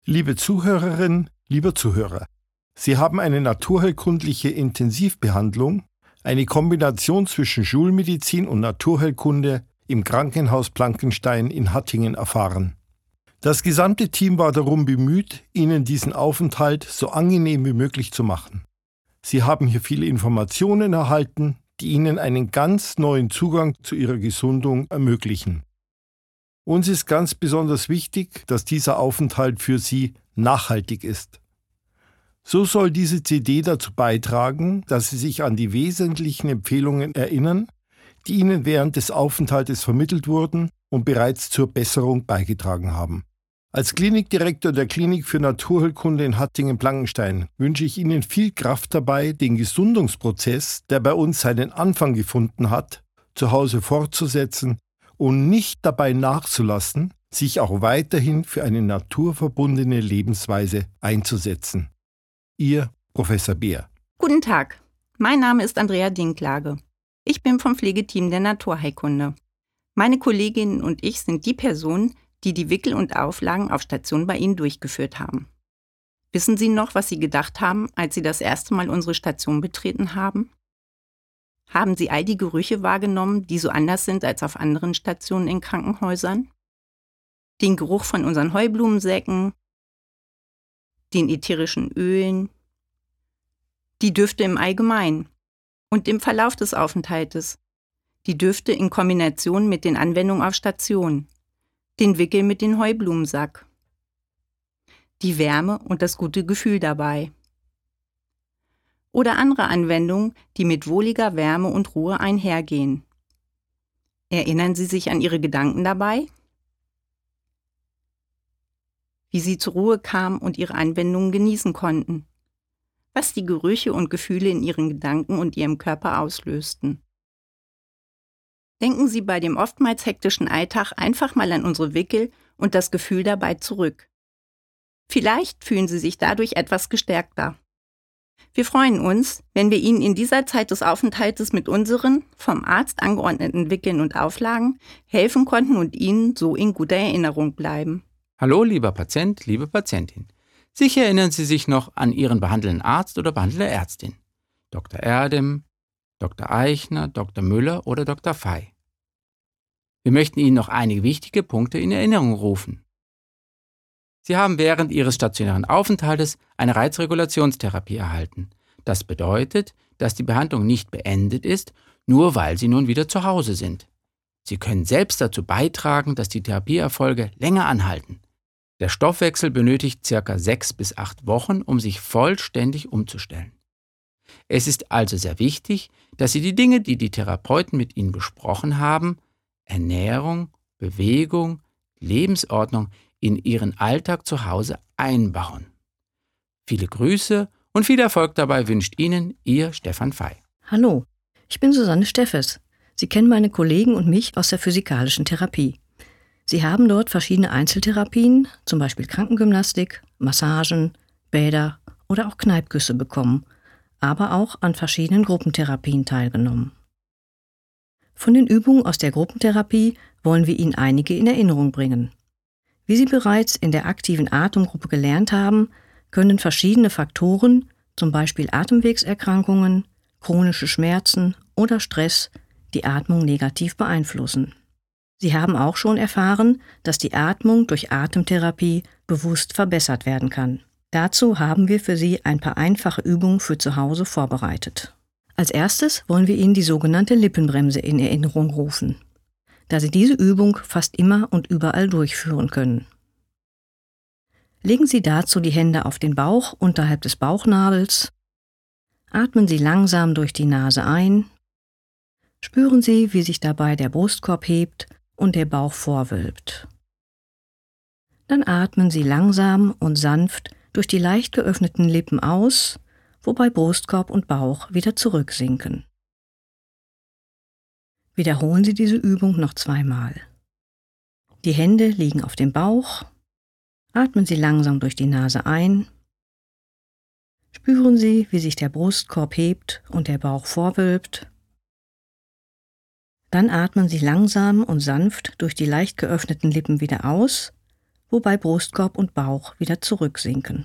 Liebe Zuhörerin, lieber Zuhörer, Sie haben eine naturheilkundliche Intensivbehandlung, eine Kombination zwischen Schulmedizin und Naturheilkunde im Krankenhaus Blankenstein in Hattingen erfahren. Das gesamte Team war darum bemüht, Ihnen diesen Aufenthalt so angenehm wie möglich zu machen. Sie haben hier viele Informationen erhalten, die Ihnen einen ganz neuen Zugang zu Ihrer Gesundung ermöglichen. Uns ist ganz besonders wichtig, dass dieser Aufenthalt für Sie nachhaltig ist. So soll diese CD dazu beitragen, dass Sie sich an die wesentlichen Empfehlungen erinnern, die Ihnen während des Aufenthaltes vermittelt wurden und bereits zur Besserung beigetragen haben. Als Klinikdirektor der Klinik für Naturheilkunde in Hattingen-Blankenstein wünsche ich Ihnen viel Kraft dabei, den Gesundungsprozess, der bei uns seinen Anfang gefunden hat, zu Hause fortzusetzen und nicht dabei nachzulassen, sich auch weiterhin für eine naturverbundene Lebensweise einzusetzen. Ihr Professor Beer. Guten Tag, mein Name ist Andrea Dinklage. Ich bin vom Pflegeteam der Naturheilkunde. Meine Kolleginnen und ich sind die Personen, die die Wickel und Auflagen auf Station bei Ihnen durchgeführt haben. Wissen Sie noch, was Sie gedacht haben, als Sie das erste Mal unsere Station betreten haben? Haben Sie all die Gerüche wahrgenommen, die so anders sind als auf anderen Stationen in Krankenhäusern? Den Geruch von unseren Heublumensäcken, den ätherischen Ölen, die Düfte im Allgemeinen und im Verlauf des Aufenthaltes, die Düfte in Kombination mit den Anwendungen auf Station, den Wickel mit dem Heublumensack, die Wärme und das gute Gefühl dabei. Oder andere Anwendungen, die mit wohliger Wärme und Ruhe einhergehen. Erinnern Sie sich an Ihre Gedanken dabei? Wie Sie zur Ruhe kamen und Ihre Anwendungen genießen konnten? Was die Gerüche und Gefühle in Ihren Gedanken und Ihrem Körper auslösten? Denken Sie bei dem oftmals hektischen Alltag einfach mal an unsere Wickel und das Gefühl dabei zurück. Vielleicht fühlen Sie sich dadurch etwas gestärkter. Wir freuen uns, wenn wir Ihnen in dieser Zeit des Aufenthaltes mit unseren, vom Arzt angeordneten Wickeln und Auflagen helfen konnten und Ihnen so in guter Erinnerung bleiben. Hallo, lieber Patient, liebe Patientin. Sicher erinnern Sie sich noch an Ihren behandelnden Arzt oder behandelnde Ärztin. Dr. Erdem, Dr. Eichner, Dr. Müller oder Dr. Fey. Wir möchten Ihnen noch einige wichtige Punkte in Erinnerung rufen. Sie haben während Ihres stationären Aufenthaltes eine Reizregulationstherapie erhalten. Das bedeutet, dass die Behandlung nicht beendet ist, nur weil Sie nun wieder zu Hause sind. Sie können selbst dazu beitragen, dass die Therapieerfolge länger anhalten. Der Stoffwechsel benötigt ca. 6 bis 8 Wochen, um sich vollständig umzustellen. Es ist also sehr wichtig, dass Sie die Dinge, die die Therapeuten mit Ihnen besprochen haben, Ernährung, Bewegung, Lebensordnung, in Ihren Alltag zu Hause einbauen. Viele Grüße und viel Erfolg dabei wünscht Ihnen Ihr Stefan Fey. Hallo, ich bin Susanne Steffes. Sie kennen meine Kollegen und mich aus der physikalischen Therapie. Sie haben dort verschiedene Einzeltherapien, zum Beispiel Krankengymnastik, Massagen, Bäder oder auch Kneippküsse bekommen, aber auch an verschiedenen Gruppentherapien teilgenommen. Von den Übungen aus der Gruppentherapie wollen wir Ihnen einige in Erinnerung bringen. Wie Sie bereits in der aktiven Atemgruppe gelernt haben, können verschiedene Faktoren, zum Beispiel Atemwegserkrankungen, chronische Schmerzen oder Stress, die Atmung negativ beeinflussen. Sie haben auch schon erfahren, dass die Atmung durch Atemtherapie bewusst verbessert werden kann. Dazu haben wir für Sie ein paar einfache Übungen für zu Hause vorbereitet. Als erstes wollen wir Ihnen die sogenannte Lippenbremse in Erinnerung rufen, da Sie diese Übung fast immer und überall durchführen können. Legen Sie dazu die Hände auf den Bauch unterhalb des Bauchnabels. Atmen Sie langsam durch die Nase ein. Spüren Sie, wie sich dabei der Brustkorb hebt und der Bauch vorwölbt. Dann atmen Sie langsam und sanft durch die leicht geöffneten Lippen aus, wobei Brustkorb und Bauch wieder zurücksinken. Wiederholen Sie diese Übung noch 2-mal. Die Hände liegen auf dem Bauch. Atmen Sie langsam durch die Nase ein. Spüren Sie, wie sich der Brustkorb hebt und der Bauch vorwölbt. Dann atmen Sie langsam und sanft durch die leicht geöffneten Lippen wieder aus, wobei Brustkorb und Bauch wieder zurücksinken.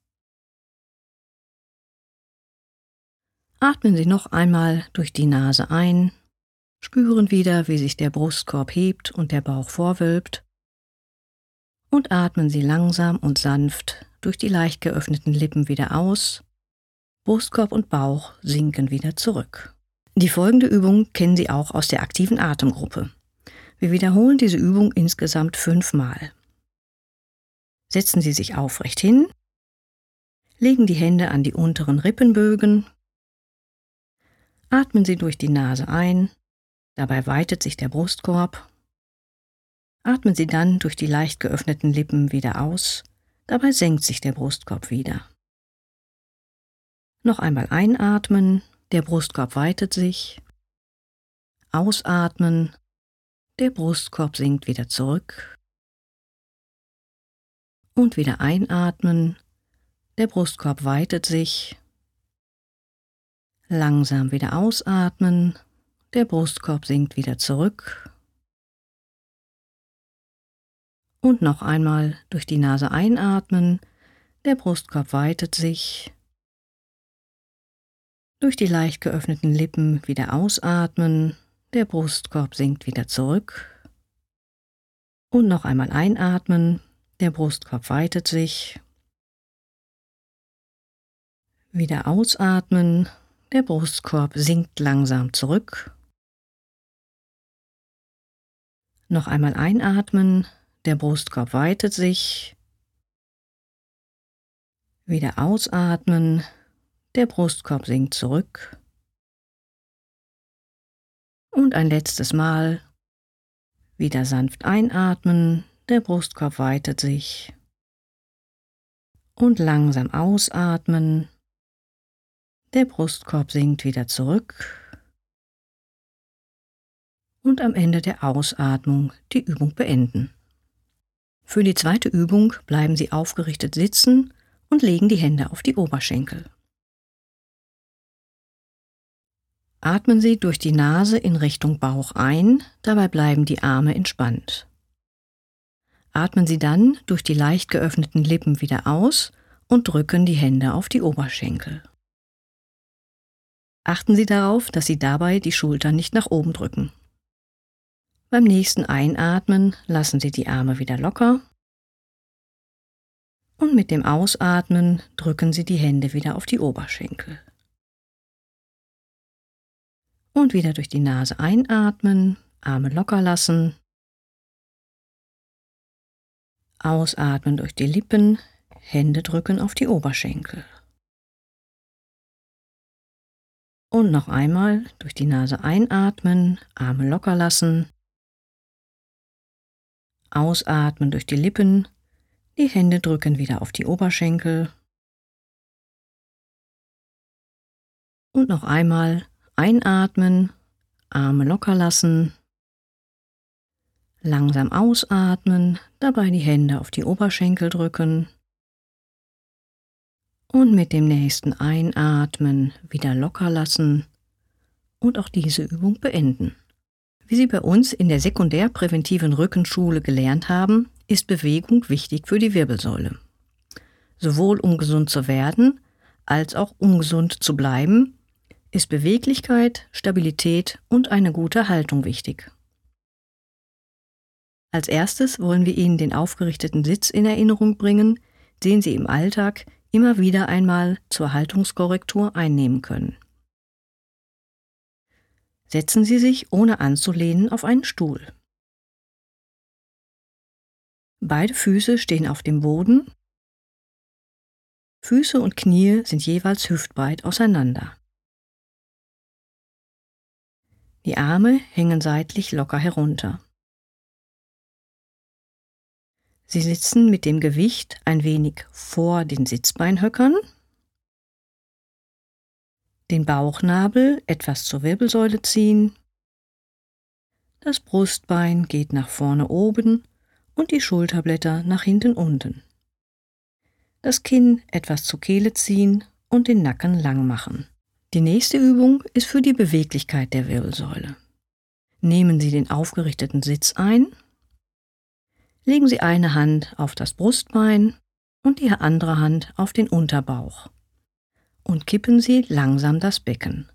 Atmen Sie noch einmal durch die Nase ein, spüren wieder, wie sich der Brustkorb hebt und der Bauch vorwölbt, und atmen Sie langsam und sanft durch die leicht geöffneten Lippen wieder aus. Brustkorb und Bauch sinken wieder zurück. Die folgende Übung kennen Sie auch aus der aktiven Atemgruppe. Wir wiederholen diese Übung insgesamt 5 Mal. Setzen Sie sich aufrecht hin, legen die Hände an die unteren Rippenbögen, atmen Sie durch die Nase ein, dabei weitet sich der Brustkorb. Atmen Sie dann durch die leicht geöffneten Lippen wieder aus, dabei senkt sich der Brustkorb wieder. Noch einmal einatmen, der Brustkorb weitet sich. Ausatmen, der Brustkorb sinkt wieder zurück. Und wieder einatmen, der Brustkorb weitet sich. Langsam wieder ausatmen, der Brustkorb sinkt wieder zurück. Und noch einmal durch die Nase einatmen, der Brustkorb weitet sich. Durch die leicht geöffneten Lippen wieder ausatmen, der Brustkorb sinkt wieder zurück. Und noch einmal einatmen, der Brustkorb weitet sich. Wieder ausatmen, der Brustkorb sinkt langsam zurück. Noch einmal einatmen, der Brustkorb weitet sich. Wieder ausatmen, der Brustkorb sinkt zurück. Und ein letztes Mal. Wieder sanft einatmen, der Brustkorb weitet sich. Und langsam ausatmen, der Brustkorb sinkt wieder zurück. Und am Ende der Ausatmung die Übung beenden. Für die zweite Übung bleiben Sie aufgerichtet sitzen und legen die Hände auf die Oberschenkel. Atmen Sie durch die Nase in Richtung Bauch ein, dabei bleiben die Arme entspannt. Atmen Sie dann durch die leicht geöffneten Lippen wieder aus und drücken die Hände auf die Oberschenkel. Achten Sie darauf, dass Sie dabei die Schultern nicht nach oben drücken. Beim nächsten Einatmen lassen Sie die Arme wieder locker und mit dem Ausatmen drücken Sie die Hände wieder auf die Oberschenkel. Und wieder durch die Nase einatmen, Arme locker lassen. Ausatmen durch die Lippen, Hände drücken auf die Oberschenkel. Und noch einmal durch die Nase einatmen, Arme locker lassen. Ausatmen durch die Lippen, die Hände drücken wieder auf die Oberschenkel. Und noch einmal einatmen, Arme locker lassen. Langsam ausatmen, dabei die Hände auf die Oberschenkel drücken. Und mit dem nächsten Einatmen wieder locker lassen und auch diese Übung beenden. Wie Sie bei uns in der sekundärpräventiven Rückenschule gelernt haben, ist Bewegung wichtig für die Wirbelsäule. Sowohl um gesund zu werden, als auch um gesund zu bleiben, ist Beweglichkeit, Stabilität und eine gute Haltung wichtig. Als erstes wollen wir Ihnen den aufgerichteten Sitz in Erinnerung bringen, den Sie im Alltag immer wieder einmal zur Haltungskorrektur einnehmen können. Setzen Sie sich, ohne anzulehnen, auf einen Stuhl. Beide Füße stehen auf dem Boden. Füße und Knie sind jeweils hüftbreit auseinander. Die Arme hängen seitlich locker herunter. Sie sitzen mit dem Gewicht ein wenig vor den Sitzbeinhöckern, den Bauchnabel etwas zur Wirbelsäule ziehen, das Brustbein geht nach vorne oben und die Schulterblätter nach hinten unten. Das Kinn etwas zur Kehle ziehen und den Nacken lang machen. Die nächste Übung ist für die Beweglichkeit der Wirbelsäule. Nehmen Sie den aufgerichteten Sitz ein, Legen Sie eine Hand auf das Brustbein und die andere Hand auf den Unterbauch und kippen Sie langsam das Becken.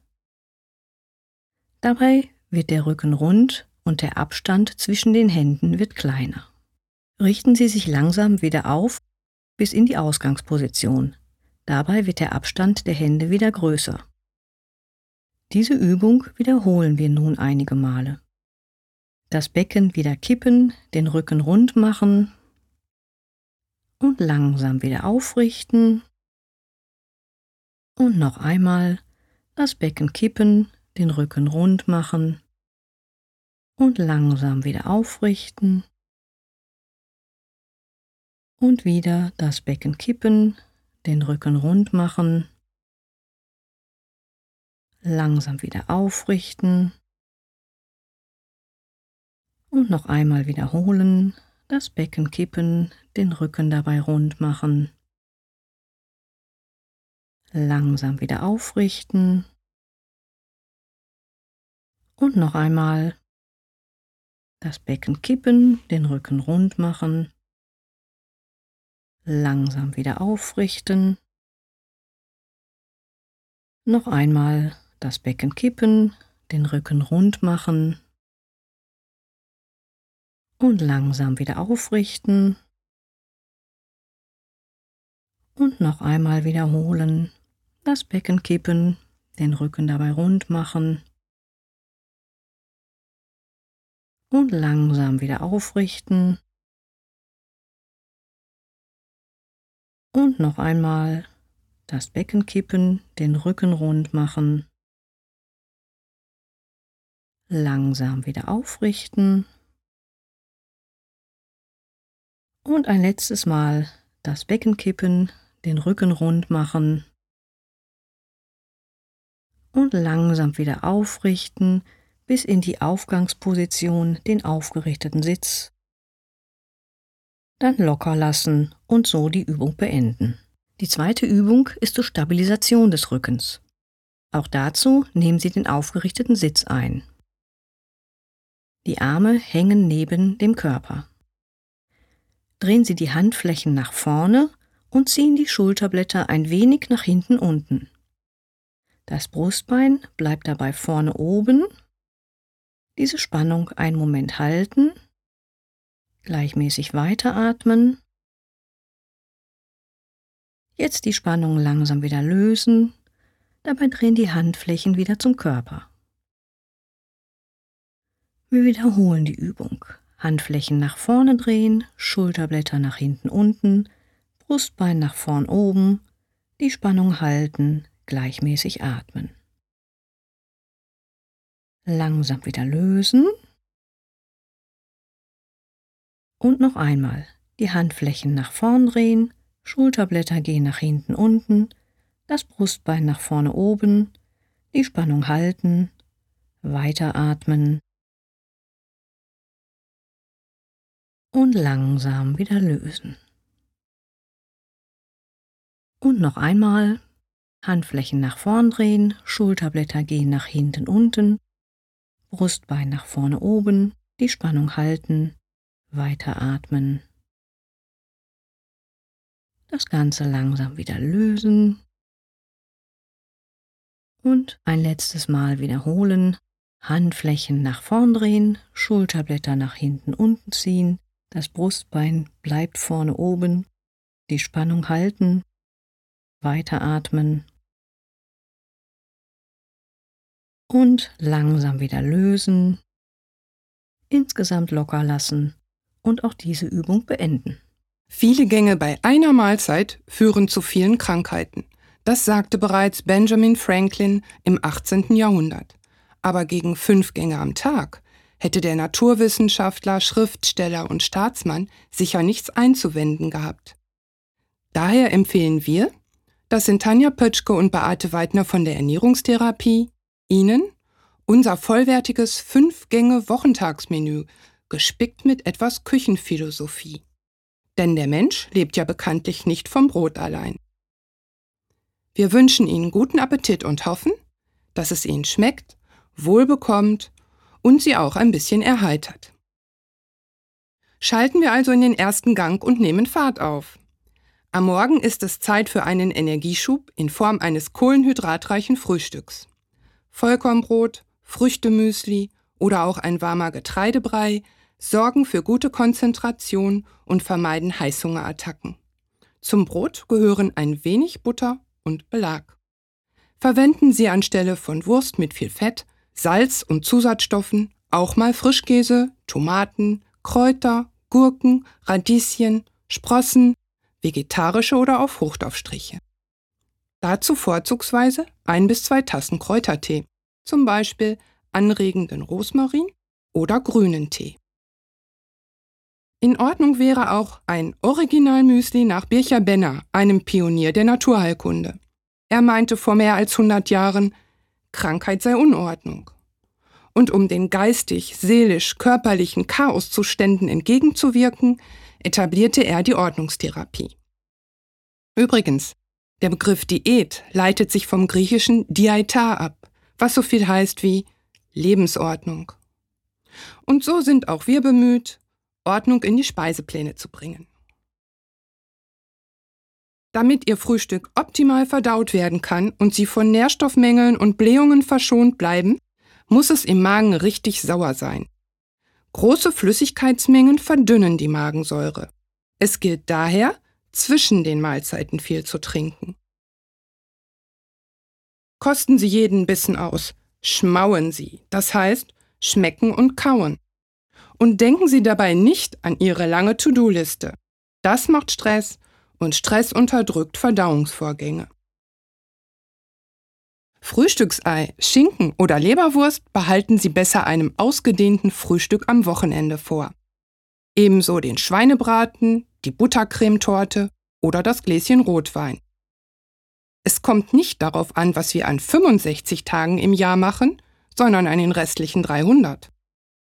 Dabei wird der Rücken rund und der Abstand zwischen den Händen wird kleiner. Richten Sie sich langsam wieder auf bis in die Ausgangsposition. Dabei wird der Abstand der Hände wieder größer. Diese Übung wiederholen wir nun einige Male. Das Becken wieder kippen, den Rücken rund machen und langsam wieder aufrichten. Und noch einmal das Becken kippen, den Rücken rund machen und langsam wieder aufrichten. Und wieder das Becken kippen, den Rücken rund machen, langsam wieder aufrichten und noch einmal wiederholen, das Becken kippen, den Rücken dabei rund machen, langsam wieder aufrichten und noch einmal das Becken kippen, den Rücken rund machen, langsam wieder aufrichten. Noch einmal das Becken kippen, den Rücken rund machen und langsam wieder aufrichten. Und noch einmal wiederholen, das Becken kippen, den Rücken dabei rund machen und langsam wieder aufrichten. Und noch einmal das Becken kippen, den Rücken rund machen, langsam wieder aufrichten. Und ein letztes Mal das Becken kippen, den Rücken rund machen und langsam wieder aufrichten bis in die Aufgangsposition, den aufgerichteten Sitz. Dann locker lassen und so die Übung beenden. Die zweite Übung ist zur Stabilisation des Rückens. Auch dazu nehmen Sie den aufgerichteten Sitz ein. Die Arme hängen neben dem Körper. Drehen Sie die Handflächen nach vorne und ziehen die Schulterblätter ein wenig nach hinten unten. Das Brustbein bleibt dabei vorne oben. Diese Spannung einen Moment halten. Gleichmäßig weiteratmen. Jetzt die Spannung langsam wieder lösen. Dabei drehen die Handflächen wieder zum Körper. Wir wiederholen die Übung. Handflächen nach vorne drehen, Schulterblätter nach hinten unten, Brustbein nach vorn oben, die Spannung halten, gleichmäßig atmen. Langsam wieder lösen. Und noch einmal die Handflächen nach vorn drehen, Schulterblätter gehen nach hinten unten, das Brustbein nach vorne oben, die Spannung halten, weiteratmen und langsam wieder lösen. Und noch einmal Handflächen nach vorn drehen, Schulterblätter gehen nach hinten unten, Brustbein nach vorne oben, die Spannung halten, weiteratmen. Das Ganze langsam wieder lösen. Und ein letztes Mal wiederholen. Handflächen nach vorn drehen, Schulterblätter nach hinten unten ziehen, das Brustbein bleibt vorne oben, die Spannung halten, weiteratmen und langsam wieder lösen, insgesamt locker lassen und auch diese Übung beenden. Viele Gänge bei einer Mahlzeit führen zu vielen Krankheiten. Das sagte bereits Benjamin Franklin im 18. Jahrhundert. Aber gegen 5 Gänge am Tag hätte der Naturwissenschaftler, Schriftsteller und Staatsmann sicher nichts einzuwenden gehabt. Daher empfehlen wir, das sind Tanja Pötschke und Beate Weidner von der Ernährungstherapie, Ihnen unser vollwertiges 5-Gänge-Wochentagsmenü, gespickt mit etwas Küchenphilosophie. Denn der Mensch lebt ja bekanntlich nicht vom Brot allein. Wir wünschen Ihnen guten Appetit und hoffen, dass es Ihnen schmeckt, wohlbekommt und Sie auch ein bisschen erheitert. Schalten wir also in den ersten Gang und nehmen Fahrt auf. Am Morgen ist es Zeit für einen Energieschub in Form eines kohlenhydratreichen Frühstücks. Vollkornbrot, Früchtemüsli oder auch ein warmer Getreidebrei sorgen für gute Konzentration und vermeiden Heißhungerattacken. Zum Brot gehören ein wenig Butter und Belag. Verwenden Sie anstelle von Wurst mit viel Fett, Salz und Zusatzstoffen auch mal Frischkäse, Tomaten, Kräuter, Gurken, Radieschen, Sprossen, vegetarische oder auch Fruchtaufstriche. Dazu vorzugsweise 1 bis 2 Tassen Kräutertee, zum Beispiel anregenden Rosmarin oder grünen Tee. In Ordnung wäre auch ein Originalmüsli nach Bircher-Benner, einem Pionier der Naturheilkunde. Er meinte vor mehr als 100 Jahren, Krankheit sei Unordnung. Und um den geistig, seelisch, körperlichen Chaoszuständen entgegenzuwirken, etablierte er die Ordnungstherapie. Übrigens, der Begriff Diät leitet sich vom griechischen Diaita ab, was so viel heißt wie Lebensordnung. Und so sind auch wir bemüht, Ordnung in die Speisepläne zu bringen. Damit Ihr Frühstück optimal verdaut werden kann und Sie von Nährstoffmängeln und Blähungen verschont bleiben, muss es im Magen richtig sauer sein. Große Flüssigkeitsmengen verdünnen die Magensäure. Es gilt daher, zwischen den Mahlzeiten viel zu trinken. Kosten Sie jeden Bissen aus, schmauen Sie, das heißt, schmecken und kauen. Und denken Sie dabei nicht an Ihre lange To-Do-Liste. Das macht Stress und Stress unterdrückt Verdauungsvorgänge. Frühstücksei, Schinken oder Leberwurst behalten Sie besser einem ausgedehnten Frühstück am Wochenende vor. Ebenso den Schweinebraten, die Buttercremetorte oder das Gläschen Rotwein. Es kommt nicht darauf an, was wir an 65 Tagen im Jahr machen, sondern an den restlichen 300.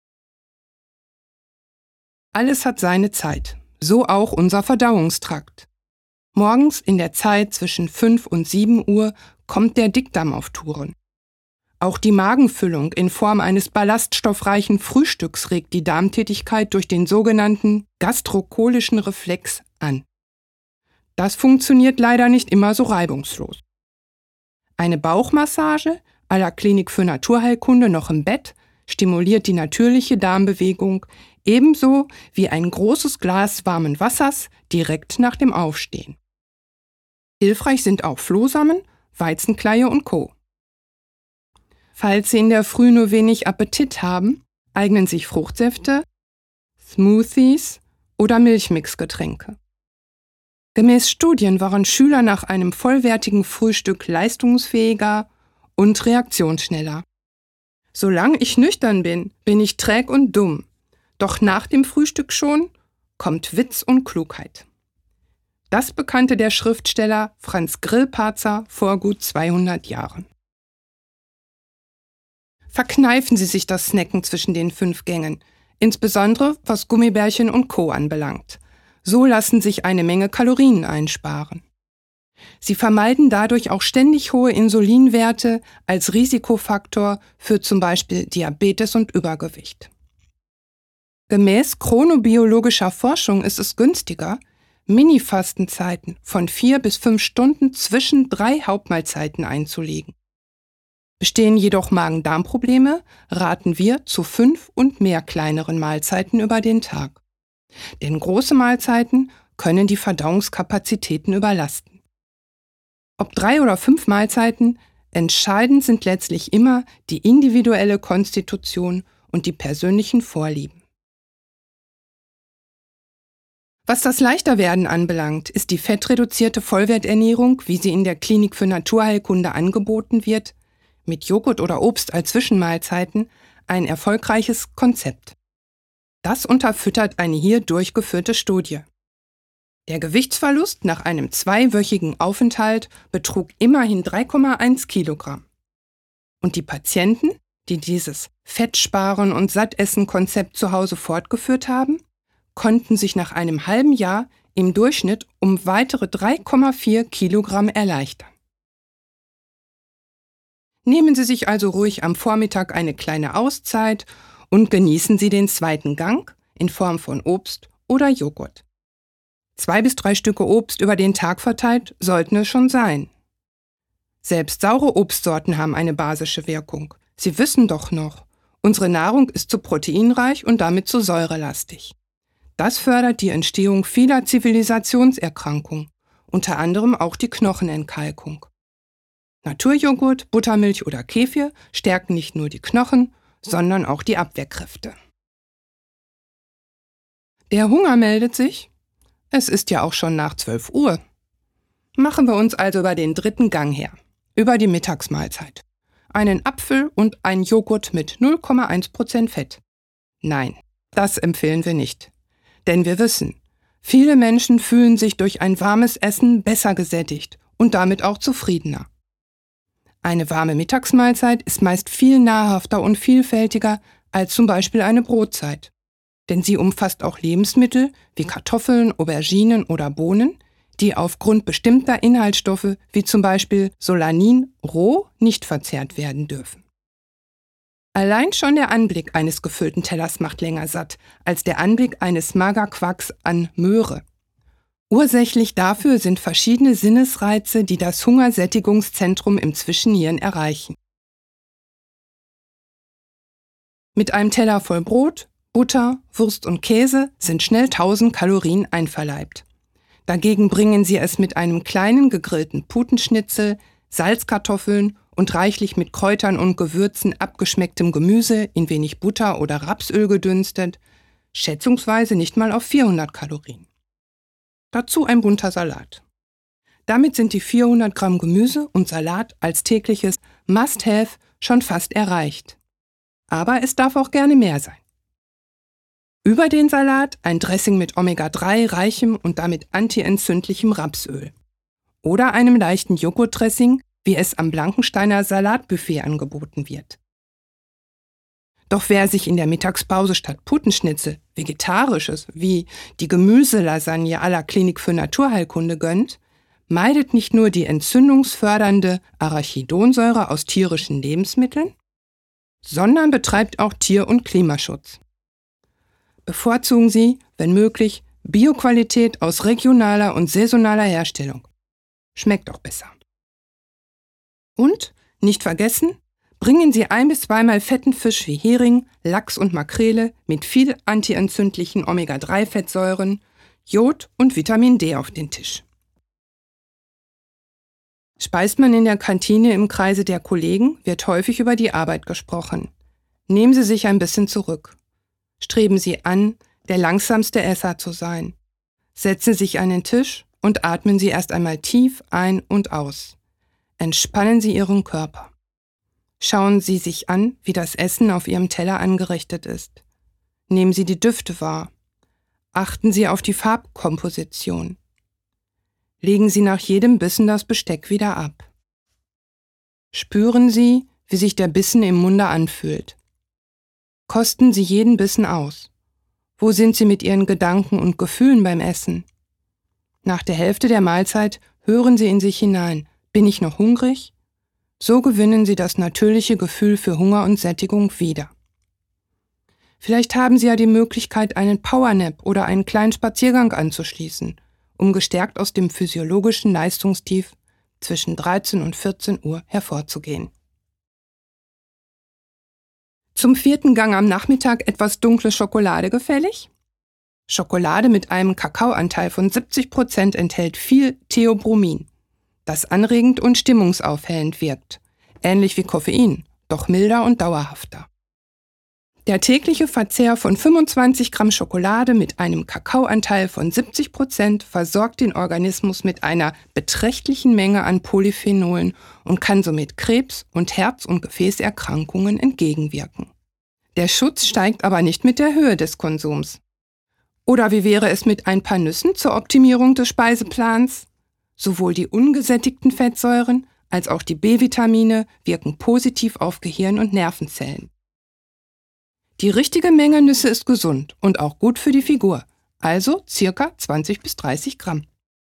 Alles hat seine Zeit, so auch unser Verdauungstrakt. Morgens in der Zeit zwischen 5 und 7 Uhr kommt der Dickdarm auf Touren. Auch die Magenfüllung in Form eines ballaststoffreichen Frühstücks regt die Darmtätigkeit durch den sogenannten gastrocholischen Reflex an. Das funktioniert leider nicht immer so reibungslos. Eine Bauchmassage à la Klinik für Naturheilkunde noch im Bett stimuliert die natürliche Darmbewegung ebenso wie ein großes Glas warmen Wassers direkt nach dem Aufstehen. Hilfreich sind auch Flohsamen, Weizenkleie und Co. Falls Sie in der Früh nur wenig Appetit haben, eignen sich Fruchtsäfte, Smoothies oder Milchmixgetränke. Gemäß Studien waren Schüler nach einem vollwertigen Frühstück leistungsfähiger und reaktionsschneller. Solange ich nüchtern bin, bin ich träg und dumm. Doch nach dem Frühstück schon kommt Witz und Klugheit. Das bekannte der Schriftsteller Franz Grillparzer vor gut 200 Jahren. Verkneifen Sie sich das Snacken zwischen den 5 Gängen, insbesondere was Gummibärchen und Co. anbelangt. So lassen sich eine Menge Kalorien einsparen. Sie vermeiden dadurch auch ständig hohe Insulinwerte als Risikofaktor für zum Beispiel Diabetes und Übergewicht. Gemäß chronobiologischer Forschung ist es günstiger, Mini-Fastenzeiten von 4 bis 5 Stunden zwischen 3 Hauptmahlzeiten einzulegen. Bestehen jedoch Magen-Darm-Probleme, raten wir zu 5 und mehr kleineren Mahlzeiten über den Tag. Denn große Mahlzeiten können die Verdauungskapazitäten überlasten. Ob 3 oder 5 Mahlzeiten, entscheidend sind letztlich immer die individuelle Konstitution und die persönlichen Vorlieben. Was das Leichterwerden anbelangt, ist die fettreduzierte Vollwerternährung, wie sie in der Klinik für Naturheilkunde angeboten wird, mit Joghurt oder Obst als Zwischenmahlzeiten, ein erfolgreiches Konzept. Das unterfüttert eine hier durchgeführte Studie. Der Gewichtsverlust nach einem 2-wöchigen Aufenthalt betrug immerhin 3,1 Kilogramm. Und die Patienten, die dieses Fettsparen- und Sattessen-Konzept zu Hause fortgeführt haben, konnten sich nach einem halben Jahr im Durchschnitt um weitere 3,4 Kilogramm erleichtern. Nehmen Sie sich also ruhig am Vormittag eine kleine Auszeit und genießen Sie den 2. Gang, in Form von Obst oder Joghurt. 2 bis 3 Stücke Obst über den Tag verteilt sollten es schon sein. Selbst saure Obstsorten haben eine basische Wirkung. Sie wissen doch noch, unsere Nahrung ist zu proteinreich und damit zu säurelastig. Das fördert die Entstehung vieler Zivilisationserkrankungen, unter anderem auch die Knochenentkalkung. Naturjoghurt, Buttermilch oder Kefir stärken nicht nur die Knochen, sondern auch die Abwehrkräfte. Der Hunger meldet sich. Es ist ja auch schon nach 12 Uhr. Machen wir uns also über den 3. Gang her, über die Mittagsmahlzeit. Einen Apfel und ein Joghurt mit 0,1% Fett. Nein, das empfehlen wir nicht. Denn wir wissen, viele Menschen fühlen sich durch ein warmes Essen besser gesättigt und damit auch zufriedener. Eine warme Mittagsmahlzeit ist meist viel nahrhafter und vielfältiger als zum Beispiel eine Brotzeit. Denn sie umfasst auch Lebensmittel wie Kartoffeln, Auberginen oder Bohnen, die aufgrund bestimmter Inhaltsstoffe wie zum Beispiel Solanin roh nicht verzehrt werden dürfen. Allein schon der Anblick eines gefüllten Tellers macht länger satt als der Anblick eines Magerquarks an Möhre. Ursächlich dafür sind verschiedene Sinnesreize, die das Hungersättigungszentrum im Zwischenhirn erreichen. Mit einem Teller voll Brot, Butter, Wurst und Käse sind schnell 1000 Kalorien einverleibt. Dagegen bringen sie es mit einem kleinen gegrillten Putenschnitzel, Salzkartoffeln und reichlich mit Kräutern und Gewürzen abgeschmecktem Gemüse in wenig Butter oder Rapsöl gedünstet, schätzungsweise nicht mal auf 400 Kalorien. Dazu ein bunter Salat. Damit sind die 400 Gramm Gemüse und Salat als tägliches Must-Have schon fast erreicht. Aber es darf auch gerne mehr sein. Über den Salat ein Dressing mit Omega-3 reichem und damit antientzündlichem Rapsöl. Oder einem leichten Joghurtdressing, wie es am Blankensteiner Salatbuffet angeboten wird. Doch wer sich in der Mittagspause statt Putenschnitzel Vegetarisches wie die Gemüselasagne à la Klinik für Naturheilkunde gönnt, meidet nicht nur die entzündungsfördernde Arachidonsäure aus tierischen Lebensmitteln, sondern betreibt auch Tier- und Klimaschutz. Bevorzugen Sie, wenn möglich, Bioqualität aus regionaler und saisonaler Herstellung. Schmeckt auch besser. Und, nicht vergessen, bringen Sie 1- bis 2-mal fetten Fisch wie Hering, Lachs und Makrele mit viel antientzündlichen Omega-3-Fettsäuren, Jod und Vitamin D auf den Tisch. Speist man in der Kantine im Kreise der Kollegen, wird häufig über die Arbeit gesprochen. Nehmen Sie sich ein bisschen zurück. Streben Sie an, der langsamste Esser zu sein. Setzen Sie sich an den Tisch und atmen Sie erst einmal tief ein und aus. Entspannen Sie Ihren Körper. Schauen Sie sich an, wie das Essen auf Ihrem Teller angerichtet ist. Nehmen Sie die Düfte wahr. Achten Sie auf die Farbkomposition. Legen Sie nach jedem Bissen das Besteck wieder ab. Spüren Sie, wie sich der Bissen im Munde anfühlt. Kosten Sie jeden Bissen aus. Wo sind Sie mit Ihren Gedanken und Gefühlen beim Essen? Nach der Hälfte der Mahlzeit hören Sie in sich hinein. Bin ich noch hungrig? So gewinnen Sie das natürliche Gefühl für Hunger und Sättigung wieder. Vielleicht haben Sie ja die Möglichkeit, einen Powernap oder einen kleinen Spaziergang anzuschließen, um gestärkt aus dem physiologischen Leistungstief zwischen 13 und 14 Uhr hervorzugehen. Zum 4. Gang am Nachmittag etwas dunkle Schokolade gefällig? Schokolade mit einem Kakaoanteil von 70% enthält viel Theobromin, das anregend und stimmungsaufhellend wirkt, ähnlich wie Koffein, doch milder und dauerhafter. Der tägliche Verzehr von 25 Gramm Schokolade mit einem Kakaoanteil von 70% versorgt den Organismus mit einer beträchtlichen Menge an Polyphenolen und kann somit Krebs- und Herz- und Gefäßerkrankungen entgegenwirken. Der Schutz steigt aber nicht mit der Höhe des Konsums. Oder wie wäre es mit ein paar Nüssen zur Optimierung des Speiseplans? Sowohl die ungesättigten Fettsäuren als auch die B-Vitamine wirken positiv auf Gehirn und Nervenzellen. Die richtige Menge Nüsse ist gesund und auch gut für die Figur, also ca. 20 bis 30 Gramm.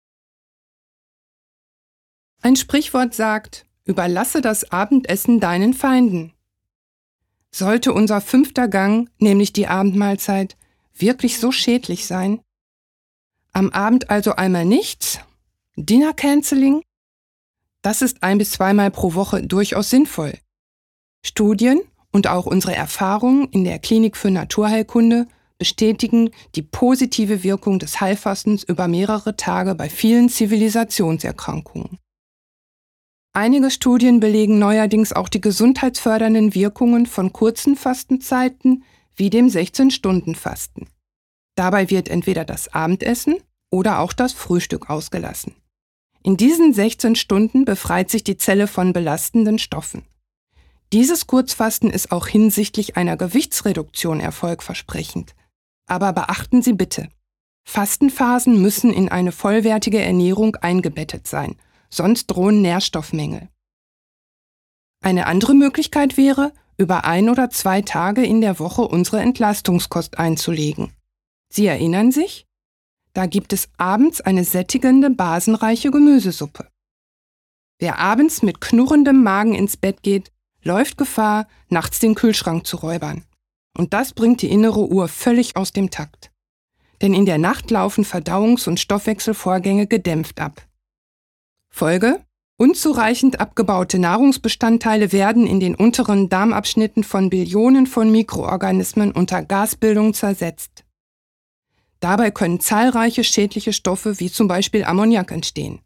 Ein Sprichwort sagt, überlasse das Abendessen deinen Feinden. Sollte unser 5. Gang, nämlich die Abendmahlzeit, wirklich so schädlich sein? Am Abend also einmal nichts? Dinner Canceling? Das ist 1- bis 2-mal pro Woche durchaus sinnvoll. Studien und auch unsere Erfahrungen in der Klinik für Naturheilkunde bestätigen die positive Wirkung des Heilfastens über mehrere Tage bei vielen Zivilisationserkrankungen. Einige Studien belegen neuerdings auch die gesundheitsfördernden Wirkungen von kurzen Fastenzeiten wie dem 16-Stunden-Fasten. Dabei wird entweder das Abendessen oder auch das Frühstück ausgelassen. In diesen 16 Stunden befreit sich die Zelle von belastenden Stoffen. Dieses Kurzfasten ist auch hinsichtlich einer Gewichtsreduktion erfolgversprechend. Aber beachten Sie bitte, Fastenphasen müssen in eine vollwertige Ernährung eingebettet sein, sonst drohen Nährstoffmängel. Eine andere Möglichkeit wäre, über 1 oder 2 Tage in der Woche unsere Entlastungskost einzulegen. Sie erinnern sich? Da gibt es abends eine sättigende, basenreiche Gemüsesuppe. Wer abends mit knurrendem Magen ins Bett geht, läuft Gefahr, nachts den Kühlschrank zu räubern. Und das bringt die innere Uhr völlig aus dem Takt. Denn in der Nacht laufen Verdauungs- und Stoffwechselvorgänge gedämpft ab. Folge: unzureichend abgebaute Nahrungsbestandteile werden in den unteren Darmabschnitten von Billionen von Mikroorganismen unter Gasbildung zersetzt. Dabei können zahlreiche schädliche Stoffe wie zum Beispiel Ammoniak entstehen.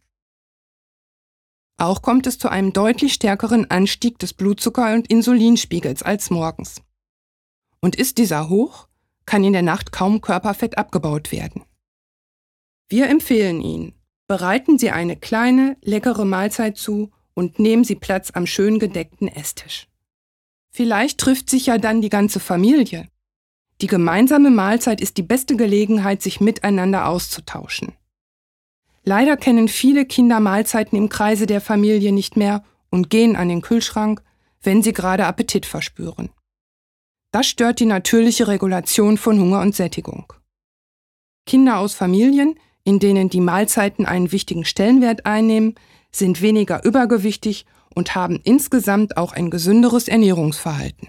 Auch kommt es zu einem deutlich stärkeren Anstieg des Blutzucker- und Insulinspiegels als morgens. Und ist dieser hoch, kann in der Nacht kaum Körperfett abgebaut werden. Wir empfehlen Ihnen, bereiten Sie eine kleine, leckere Mahlzeit zu und nehmen Sie Platz am schön gedeckten Esstisch. Vielleicht trifft sich ja dann die ganze Familie. Die gemeinsame Mahlzeit ist die beste Gelegenheit, sich miteinander auszutauschen. Leider kennen viele Kinder Mahlzeiten im Kreise der Familie nicht mehr und gehen an den Kühlschrank, wenn sie gerade Appetit verspüren. Das stört die natürliche Regulation von Hunger und Sättigung. Kinder aus Familien, in denen die Mahlzeiten einen wichtigen Stellenwert einnehmen, sind weniger übergewichtig und haben insgesamt auch ein gesünderes Ernährungsverhalten.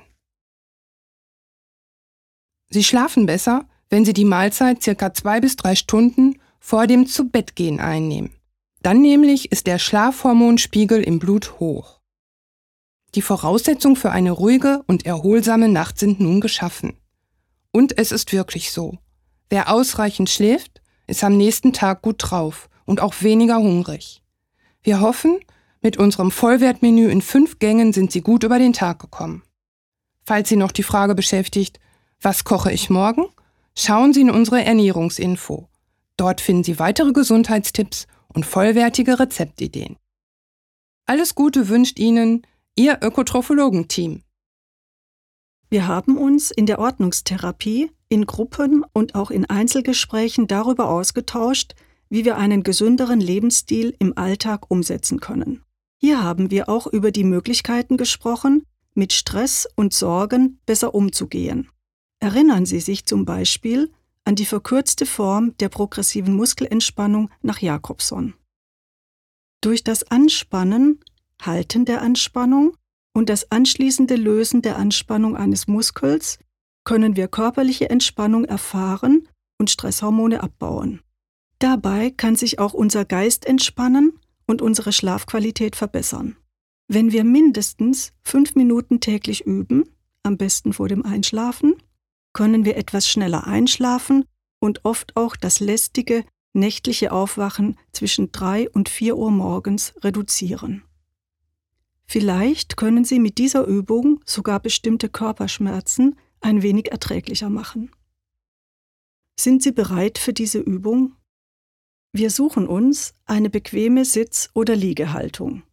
Sie schlafen besser, wenn sie die Mahlzeit ca. 2 bis 3 Stunden vor dem Zubettgehen einnehmen. Dann nämlich ist der Schlafhormonspiegel im Blut hoch. Die Voraussetzungen für eine ruhige und erholsame Nacht sind nun geschaffen. Und es ist wirklich so. Wer ausreichend schläft, ist am nächsten Tag gut drauf und auch weniger hungrig. Wir hoffen, mit unserem Vollwertmenü in 5 Gängen sind Sie gut über den Tag gekommen. Falls Sie noch die Frage beschäftigt, was koche ich morgen? Schauen Sie in unsere Ernährungsinfo. Dort finden Sie weitere Gesundheitstipps und vollwertige Rezeptideen. Alles Gute wünscht Ihnen Ihr Ökotrophologen-Team. Wir haben uns in der Ordnungstherapie in Gruppen und auch in Einzelgesprächen darüber ausgetauscht, wie wir einen gesünderen Lebensstil im Alltag umsetzen können. Hier haben wir auch über die Möglichkeiten gesprochen, mit Stress und Sorgen besser umzugehen. Erinnern Sie sich zum Beispiel an die verkürzte Form der progressiven Muskelentspannung nach Jacobson. Durch das Anspannen, Halten der Anspannung und das anschließende Lösen der Anspannung eines Muskels können wir körperliche Entspannung erfahren und Stresshormone abbauen. Dabei kann sich auch unser Geist entspannen und unsere Schlafqualität verbessern. Wenn wir mindestens 5 Minuten täglich üben, am besten vor dem Einschlafen, können wir etwas schneller einschlafen und oft auch das lästige, nächtliche Aufwachen zwischen 3 und 4 Uhr morgens reduzieren. Vielleicht können Sie mit dieser Übung sogar bestimmte Körperschmerzen ein wenig erträglicher machen. Sind Sie bereit für diese Übung? Wir suchen uns eine bequeme Sitz- oder Liegehaltung.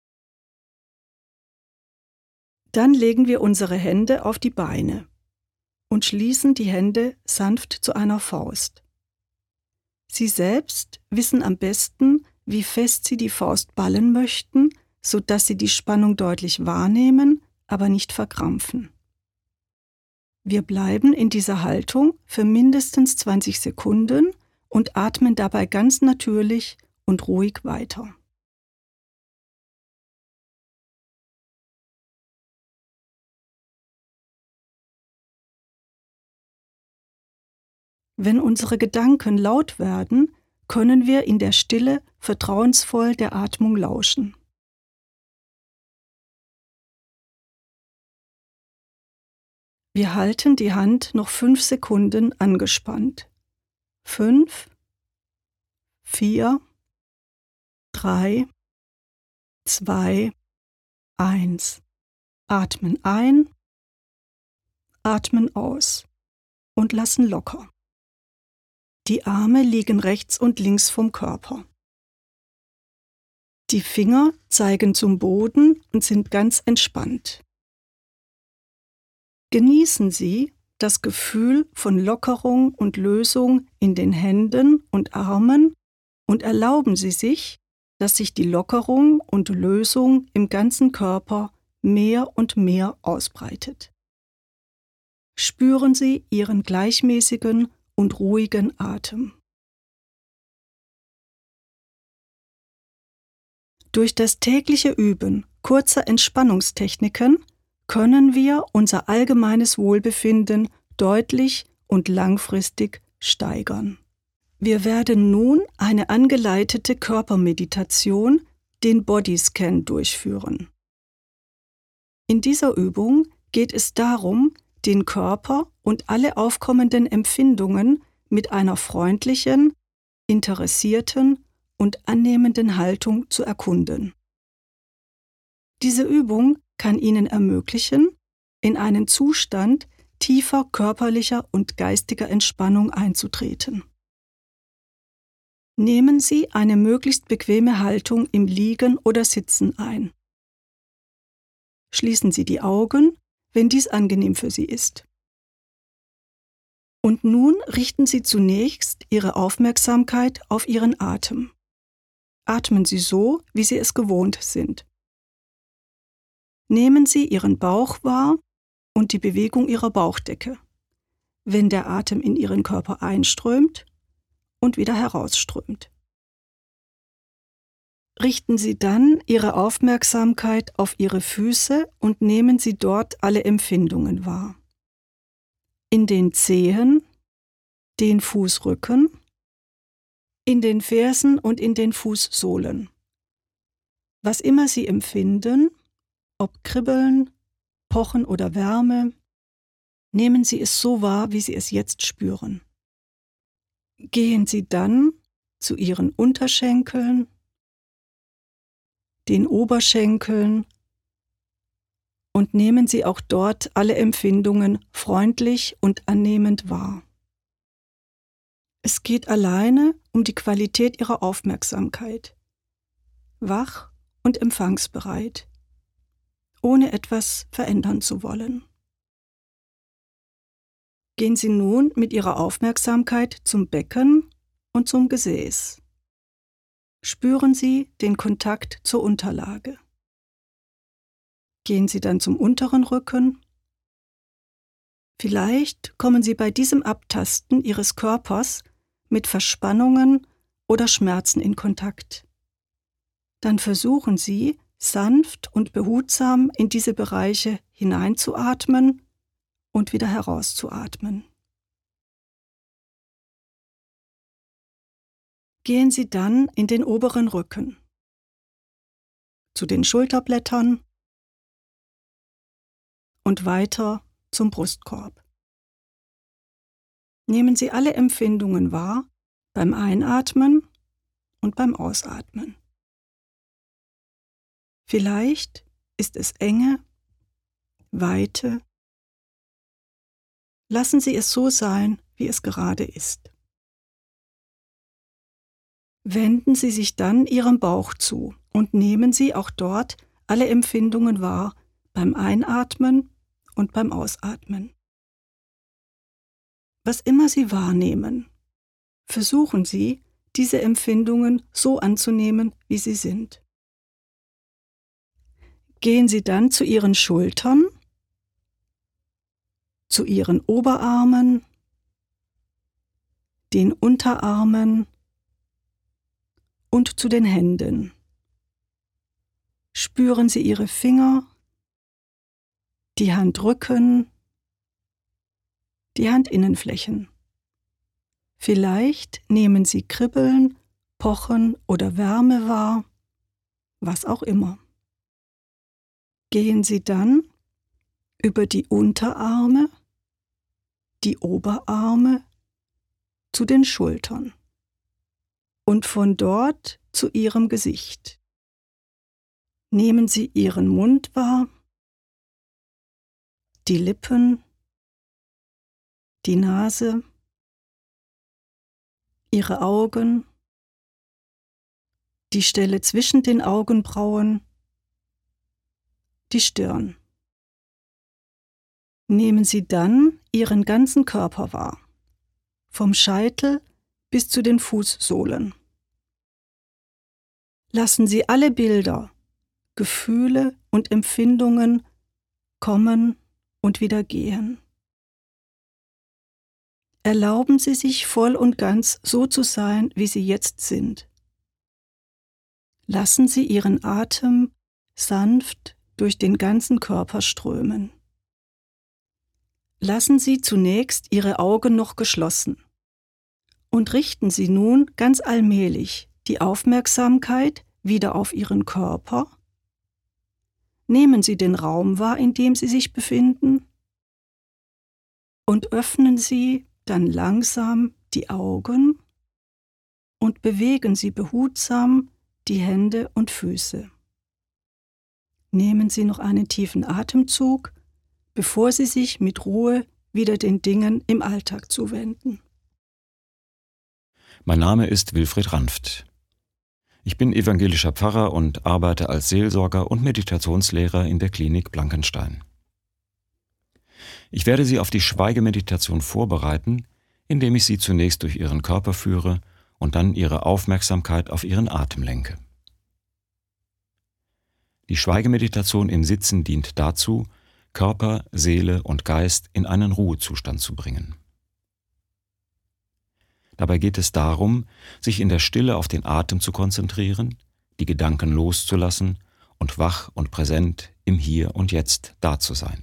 Dann legen wir unsere Hände auf die Beine und schließen die Hände sanft zu einer Faust. Sie selbst wissen am besten, wie fest Sie die Faust ballen möchten, sodass Sie die Spannung deutlich wahrnehmen, aber nicht verkrampfen. Wir bleiben in dieser Haltung für mindestens 20 Sekunden und atmen dabei ganz natürlich und ruhig weiter. Wenn unsere Gedanken laut werden, können wir in der Stille vertrauensvoll der Atmung lauschen. Wir halten die Hand noch 5 Sekunden angespannt. 5, 4, 3, 2, 1. Atmen ein, atmen aus und lassen locker. Die Arme liegen rechts und links vom Körper. Die Finger zeigen zum Boden und sind ganz entspannt. Genießen Sie das Gefühl von Lockerung und Lösung in den Händen und Armen und erlauben Sie sich, dass sich die Lockerung und Lösung im ganzen Körper mehr und mehr ausbreitet. Spüren Sie Ihren gleichmäßigen und ruhigen Atem. Durch das tägliche Üben kurzer Entspannungstechniken können wir unser allgemeines Wohlbefinden deutlich und langfristig steigern. Wir werden nun eine angeleitete Körpermeditation, den Bodyscan, durchführen. In dieser Übung geht es darum, den Körper und alle aufkommenden Empfindungen mit einer freundlichen, interessierten und annehmenden Haltung zu erkunden. Diese Übung kann Ihnen ermöglichen, in einen Zustand tiefer körperlicher und geistiger Entspannung einzutreten. Nehmen Sie eine möglichst bequeme Haltung im Liegen oder Sitzen ein. Schließen Sie die Augen, wenn dies angenehm für Sie ist. Und nun richten Sie zunächst Ihre Aufmerksamkeit auf Ihren Atem. Atmen Sie so, wie Sie es gewohnt sind. Nehmen Sie Ihren Bauch wahr und die Bewegung Ihrer Bauchdecke, wenn der Atem in Ihren Körper einströmt und wieder herausströmt. Richten Sie dann Ihre Aufmerksamkeit auf Ihre Füße und nehmen Sie dort alle Empfindungen wahr. In den Zehen, den Fußrücken, in den Fersen und in den Fußsohlen. Was immer Sie empfinden, ob Kribbeln, Pochen oder Wärme, nehmen Sie es so wahr, wie Sie es jetzt spüren. Gehen Sie dann zu Ihren Unterschenkeln, den Oberschenkeln und nehmen Sie auch dort alle Empfindungen freundlich und annehmend wahr. Es geht alleine um die Qualität Ihrer Aufmerksamkeit, wach und empfangsbereit, ohne etwas verändern zu wollen. Gehen Sie nun mit Ihrer Aufmerksamkeit zum Becken und zum Gesäß. Spüren Sie den Kontakt zur Unterlage. Gehen Sie dann zum unteren Rücken. Vielleicht kommen Sie bei diesem Abtasten Ihres Körpers mit Verspannungen oder Schmerzen in Kontakt. Dann versuchen Sie, sanft und behutsam in diese Bereiche hineinzuatmen und wieder herauszuatmen. Gehen Sie dann in den oberen Rücken, zu den Schulterblättern und weiter zum Brustkorb. Nehmen Sie alle Empfindungen wahr beim Einatmen und beim Ausatmen. Vielleicht ist es Enge, Weite. Lassen Sie es so sein, wie es gerade ist. Wenden Sie sich dann Ihrem Bauch zu und nehmen Sie auch dort alle Empfindungen wahr beim Einatmen und beim Ausatmen. Was immer Sie wahrnehmen, versuchen Sie, diese Empfindungen so anzunehmen, wie sie sind. Gehen Sie dann zu Ihren Schultern, zu Ihren Oberarmen, den Unterarmen und zu den Händen. Spüren Sie Ihre Finger, die Handrücken, die Handinnenflächen. Vielleicht nehmen Sie Kribbeln, Pochen oder Wärme wahr, was auch immer. Gehen Sie dann über die Unterarme, die Oberarme zu den Schultern und von dort zu Ihrem Gesicht. Nehmen Sie Ihren Mund wahr, die Lippen, die Nase, Ihre Augen, die Stelle zwischen den Augenbrauen, die Stirn. Nehmen Sie dann Ihren ganzen Körper wahr, vom Scheitel bis zu den Fußsohlen. Lassen Sie alle Bilder, Gefühle und Empfindungen kommen und wieder gehen. Erlauben Sie sich voll und ganz so zu sein, wie Sie jetzt sind. Lassen Sie Ihren Atem sanft durch den ganzen Körper strömen. Lassen Sie zunächst Ihre Augen noch geschlossen und richten Sie nun ganz allmählich die Aufmerksamkeit wieder auf Ihren Körper. Nehmen Sie den Raum wahr, in dem Sie sich befinden, und öffnen Sie dann langsam die Augen und bewegen Sie behutsam die Hände und Füße. Nehmen Sie noch einen tiefen Atemzug, bevor Sie sich mit Ruhe wieder den Dingen im Alltag zuwenden. Mein Name ist Wilfried Ranft. Ich bin evangelischer Pfarrer und arbeite als Seelsorger und Meditationslehrer in der Klinik Blankenstein. Ich werde Sie auf die Schweigemeditation vorbereiten, indem ich Sie zunächst durch Ihren Körper führe und dann Ihre Aufmerksamkeit auf Ihren Atem lenke. Die Schweigemeditation im Sitzen dient dazu, Körper, Seele und Geist in einen Ruhezustand zu bringen. Dabei geht es darum, sich in der Stille auf den Atem zu konzentrieren, die Gedanken loszulassen und wach und präsent im Hier und Jetzt da zu sein.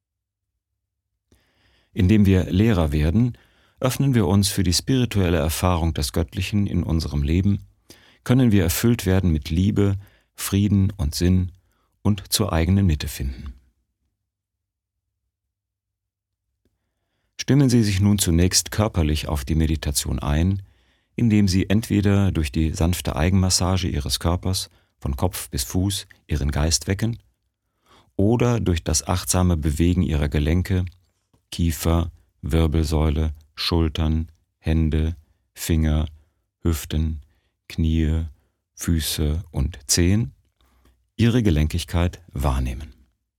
Indem wir Lehrer werden, öffnen wir uns für die spirituelle Erfahrung des Göttlichen in unserem Leben, können wir erfüllt werden mit Liebe, Frieden und Sinn und zur eigenen Mitte finden. Stimmen Sie sich nun zunächst körperlich auf die Meditation ein, indem Sie entweder durch die sanfte Eigenmassage Ihres Körpers von Kopf bis Fuß Ihren Geist wecken oder durch das achtsame Bewegen Ihrer Gelenke, Kiefer, Wirbelsäule, Schultern, Hände, Finger, Hüften, Knie, Füße und Zehen Ihre Gelenkigkeit wahrnehmen.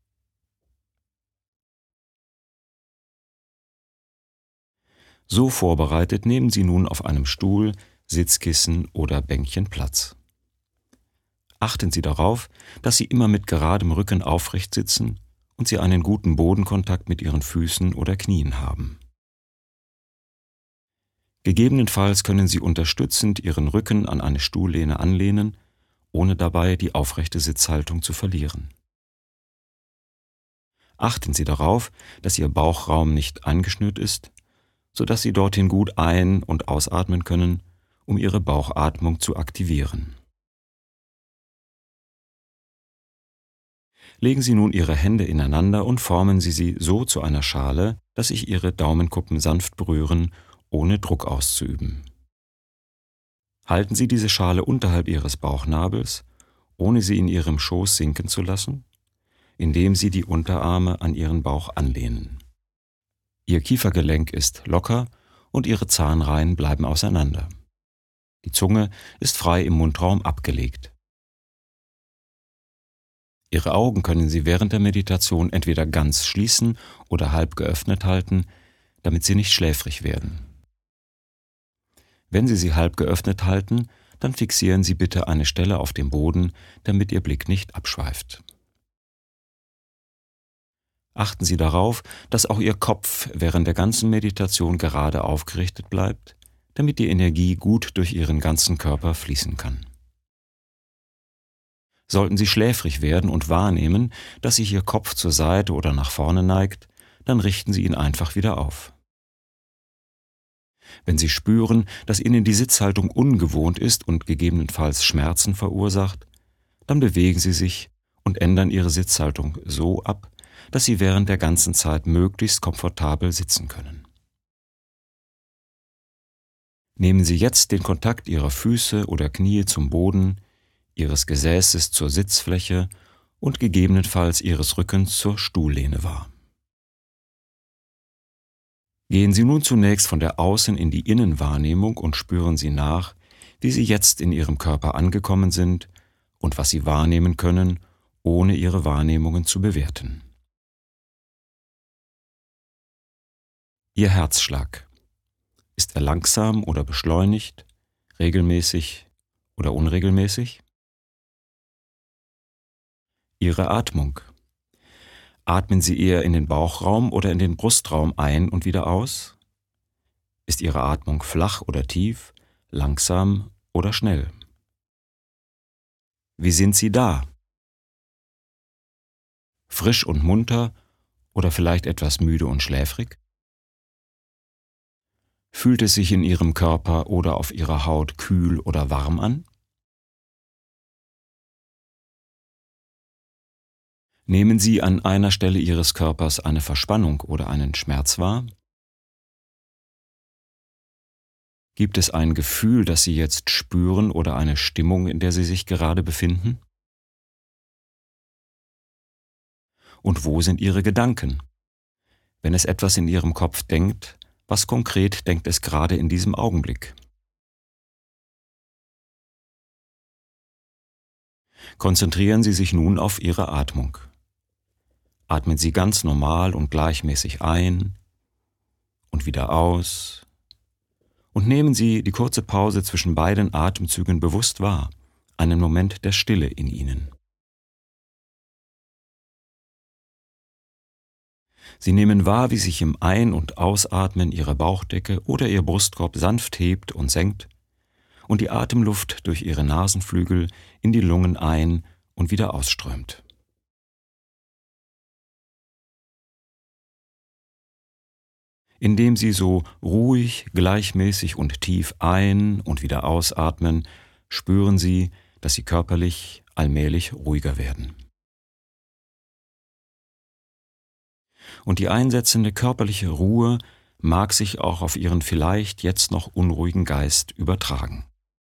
So vorbereitet nehmen Sie nun auf einem Stuhl, Sitzkissen oder Bänkchen Platz. Achten Sie darauf, dass Sie immer mit geradem Rücken aufrecht sitzen und Sie einen guten Bodenkontakt mit Ihren Füßen oder Knien haben. Gegebenenfalls können Sie unterstützend Ihren Rücken an eine Stuhllehne anlehnen, ohne dabei die aufrechte Sitzhaltung zu verlieren. Achten Sie darauf, dass Ihr Bauchraum nicht eingeschnürt ist, sodass Sie dorthin gut ein- und ausatmen können, um Ihre Bauchatmung zu aktivieren. Legen Sie nun Ihre Hände ineinander und formen Sie sie so zu einer Schale, dass sich Ihre Daumenkuppen sanft berühren, ohne Druck auszuüben. Halten Sie diese Schale unterhalb Ihres Bauchnabels, ohne sie in Ihrem Schoß sinken zu lassen, indem Sie die Unterarme an Ihren Bauch anlehnen. Ihr Kiefergelenk ist locker und Ihre Zahnreihen bleiben auseinander. Die Zunge ist frei im Mundraum abgelegt. Ihre Augen können Sie während der Meditation entweder ganz schließen oder halb geöffnet halten, damit Sie nicht schläfrig werden. Wenn Sie sie halb geöffnet halten, dann fixieren Sie bitte eine Stelle auf dem Boden, damit Ihr Blick nicht abschweift. Achten Sie darauf, dass auch Ihr Kopf während der ganzen Meditation gerade aufgerichtet bleibt, damit die Energie gut durch Ihren ganzen Körper fließen kann. Sollten Sie schläfrig werden und wahrnehmen, dass sich Ihr Kopf zur Seite oder nach vorne neigt, dann richten Sie ihn einfach wieder auf. Wenn Sie spüren, dass Ihnen die Sitzhaltung ungewohnt ist und gegebenenfalls Schmerzen verursacht, dann bewegen Sie sich und ändern Ihre Sitzhaltung so ab, dass Sie während der ganzen Zeit möglichst komfortabel sitzen können. Nehmen Sie jetzt den Kontakt Ihrer Füße oder Knie zum Boden, Ihres Gesäßes zur Sitzfläche und gegebenenfalls Ihres Rückens zur Stuhllehne wahr. Gehen Sie nun zunächst von der Außen- in die Innenwahrnehmung und spüren Sie nach, wie Sie jetzt in Ihrem Körper angekommen sind und was Sie wahrnehmen können, ohne Ihre Wahrnehmungen zu bewerten. Ihr Herzschlag. Ist er langsam oder beschleunigt, regelmäßig oder unregelmäßig? Ihre Atmung. Atmen Sie eher in den Bauchraum oder in den Brustraum ein und wieder aus? Ist Ihre Atmung flach oder tief, langsam oder schnell? Wie sind Sie da? Frisch und munter oder vielleicht etwas müde und schläfrig? Fühlt es sich in Ihrem Körper oder auf Ihrer Haut kühl oder warm an? Nehmen Sie an einer Stelle Ihres Körpers eine Verspannung oder einen Schmerz wahr? Gibt es ein Gefühl, das Sie jetzt spüren oder eine Stimmung, in der Sie sich gerade befinden? Und wo sind Ihre Gedanken? Wenn es etwas in Ihrem Kopf denkt, was konkret denkt es gerade in diesem Augenblick? Konzentrieren Sie sich nun auf Ihre Atmung. Atmen Sie ganz normal und gleichmäßig ein und wieder aus und nehmen Sie die kurze Pause zwischen beiden Atemzügen bewusst wahr, einen Moment der Stille in Ihnen. Sie nehmen wahr, wie sich im Ein- und Ausatmen Ihre Bauchdecke oder Ihr Brustkorb sanft hebt und senkt und die Atemluft durch Ihre Nasenflügel in die Lungen ein- und wieder ausströmt. Indem Sie so ruhig, gleichmäßig und tief ein- und wieder ausatmen, spüren Sie, dass Sie körperlich allmählich ruhiger werden. Und die einsetzende körperliche Ruhe mag sich auch auf Ihren vielleicht jetzt noch unruhigen Geist übertragen.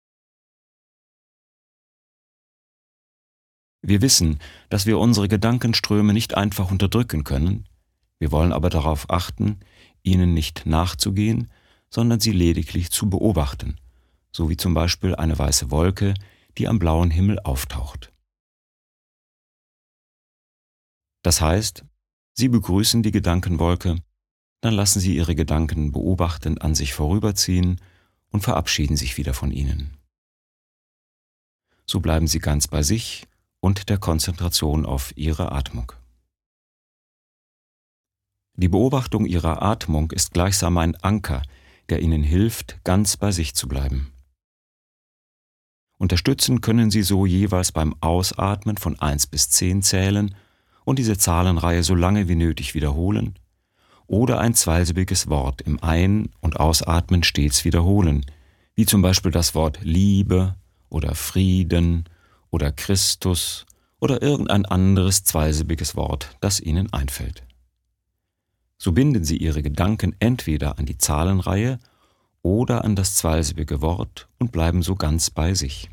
Wir wissen, dass wir unsere Gedankenströme nicht einfach unterdrücken können, wir wollen aber darauf achten, ihnen nicht nachzugehen, sondern sie lediglich zu beobachten, so wie zum Beispiel eine weiße Wolke, die am blauen Himmel auftaucht. Das heißt, Sie begrüßen die Gedankenwolke, dann lassen Sie Ihre Gedanken beobachtend an sich vorüberziehen und verabschieden sich wieder von ihnen. So bleiben Sie ganz bei sich und der Konzentration auf Ihre Atmung. Die Beobachtung Ihrer Atmung ist gleichsam ein Anker, der Ihnen hilft, ganz bei sich zu bleiben. Unterstützen können Sie so jeweils beim Ausatmen von 1 bis 10 zählen und diese Zahlenreihe so lange wie nötig wiederholen oder ein zweisilbiges Wort im Ein- und Ausatmen stets wiederholen, wie zum Beispiel das Wort Liebe oder Frieden oder Christus oder irgendein anderes zweisilbiges Wort, das Ihnen einfällt. So binden Sie Ihre Gedanken entweder an die Zahlenreihe oder an das zweisilbige Wort und bleiben so ganz bei sich.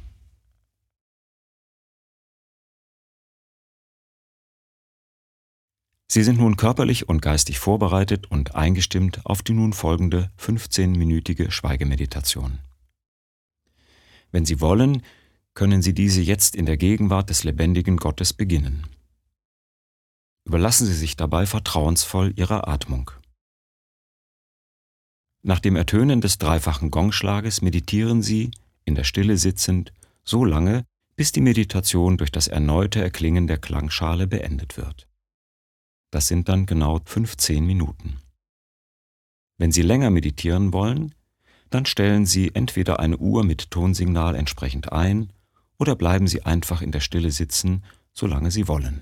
Sie sind nun körperlich und geistig vorbereitet und eingestimmt auf die nun folgende 15-minütige Schweigemeditation. Wenn Sie wollen, können Sie diese jetzt in der Gegenwart des lebendigen Gottes beginnen. Überlassen Sie sich dabei vertrauensvoll Ihrer Atmung. Nach dem Ertönen des dreifachen Gongschlages meditieren Sie, in der Stille sitzend, so lange, bis die Meditation durch das erneute Erklingen der Klangschale beendet wird. Das sind dann genau 15 Minuten. Wenn Sie länger meditieren wollen, dann stellen Sie entweder eine Uhr mit Tonsignal entsprechend ein oder bleiben Sie einfach in der Stille sitzen, solange Sie wollen.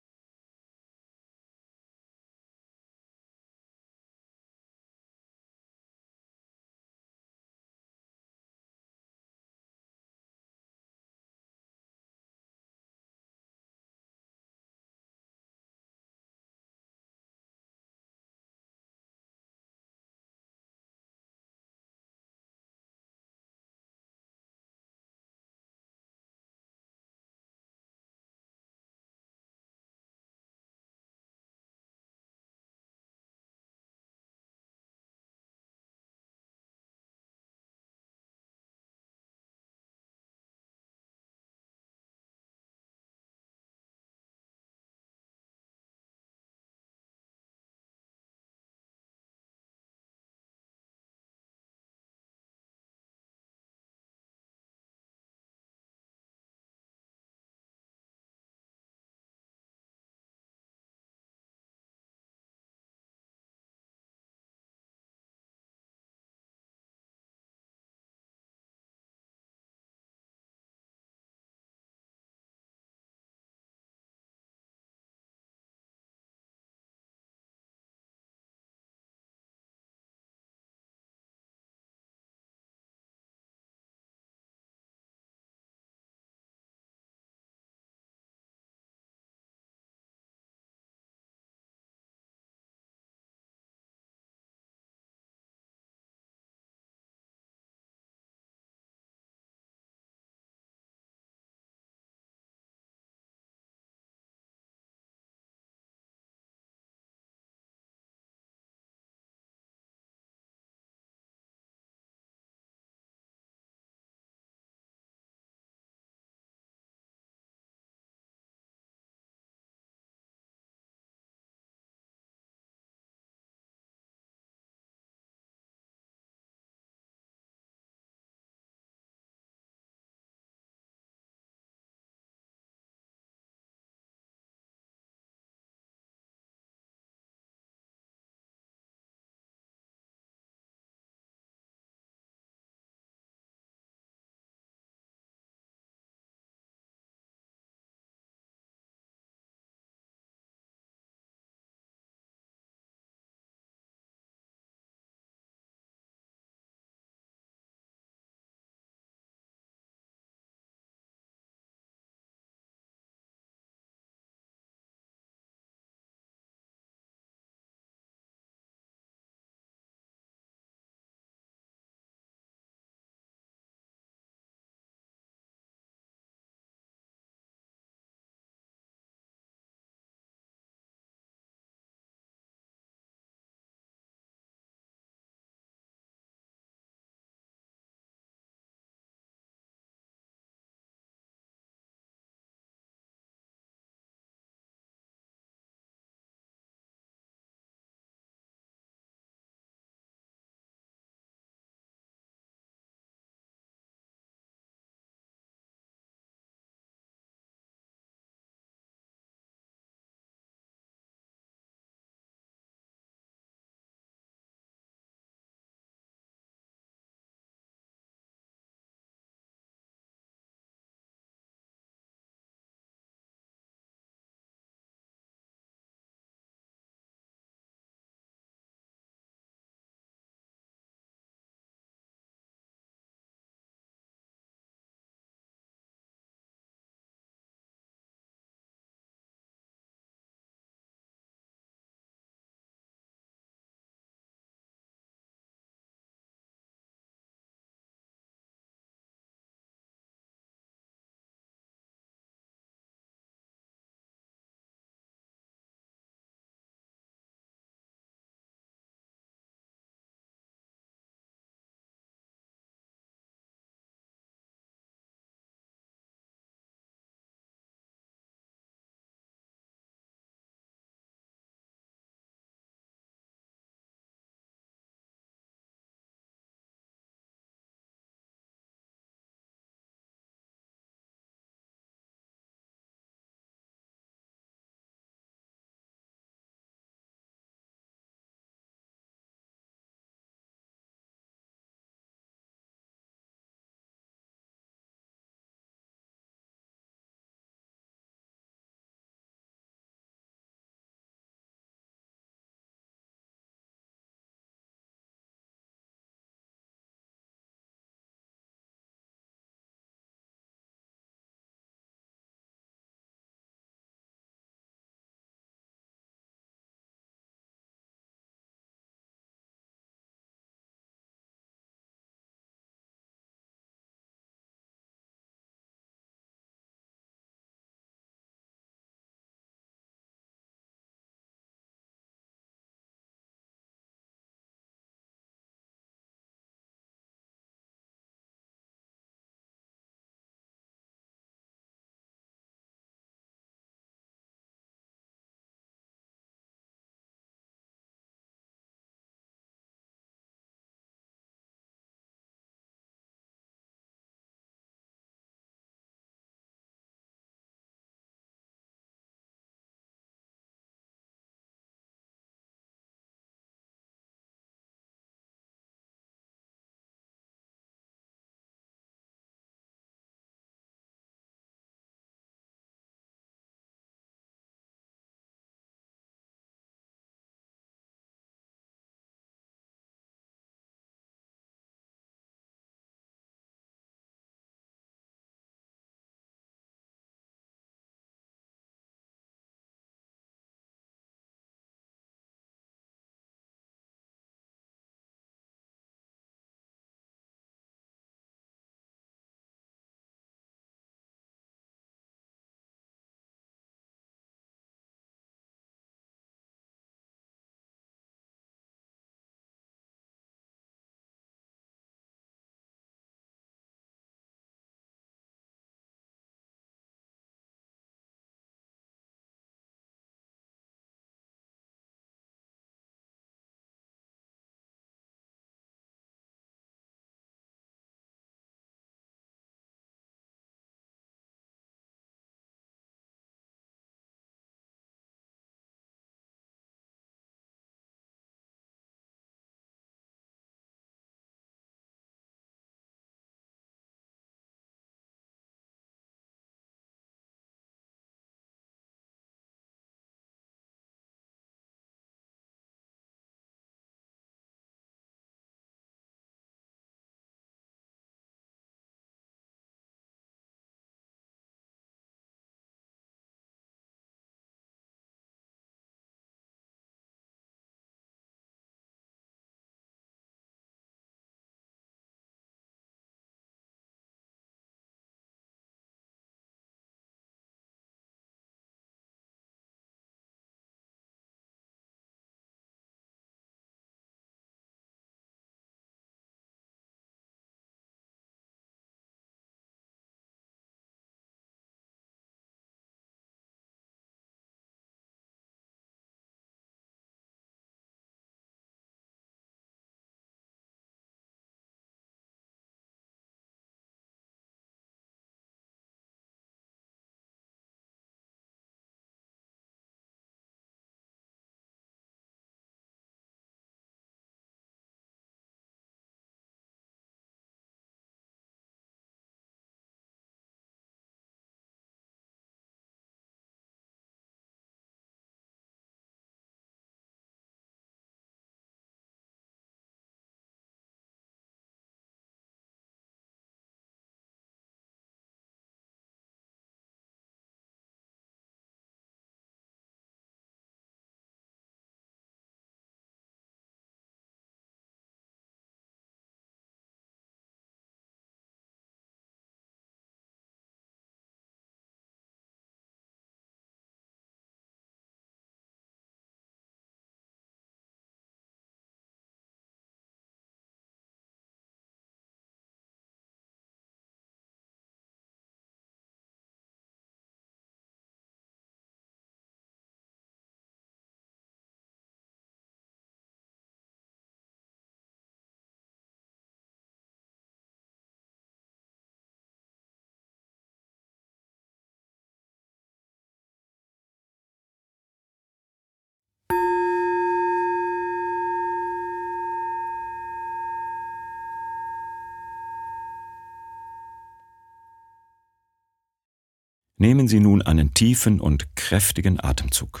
Nehmen Sie nun einen tiefen und kräftigen Atemzug.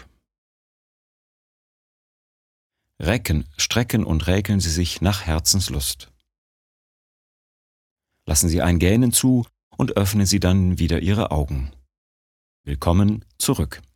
Recken, strecken und räkeln Sie sich nach Herzenslust. Lassen Sie ein Gähnen zu und öffnen Sie dann wieder Ihre Augen. Willkommen zurück.